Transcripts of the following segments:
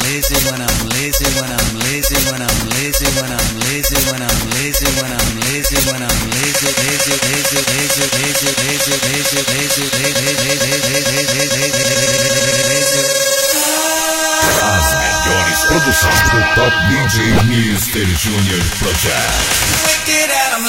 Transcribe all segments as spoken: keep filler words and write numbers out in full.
lazy, when I'm lazy, when I'm lazy, when I'm lazy, when I'm lazy, when I'm lazy, when I'm lazy, when I'm lazy, lazy, lazy, lazy, lazy, lazy, lazy, lazy, lazy. As melhores produções do Top D J mister Junior Project. Wicked Adam.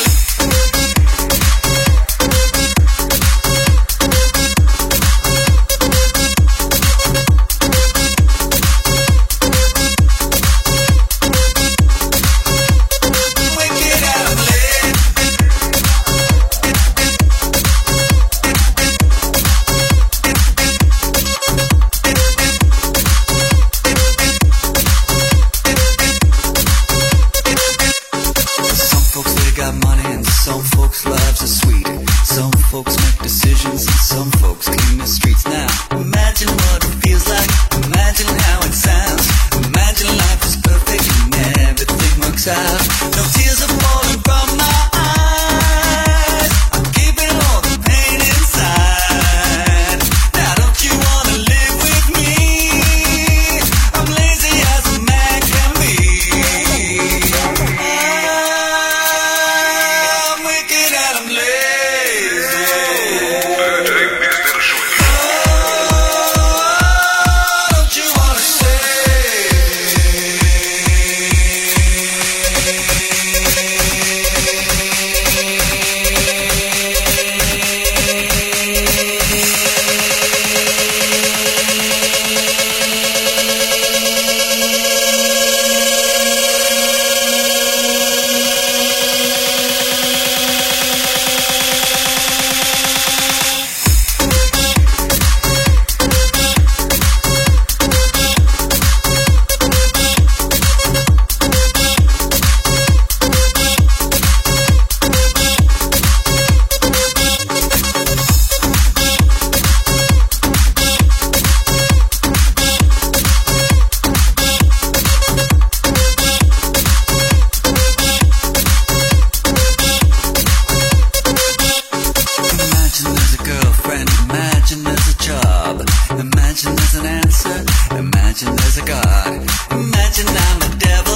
Imagine there's an answer, imagine there's a God, imagine I'm the devil.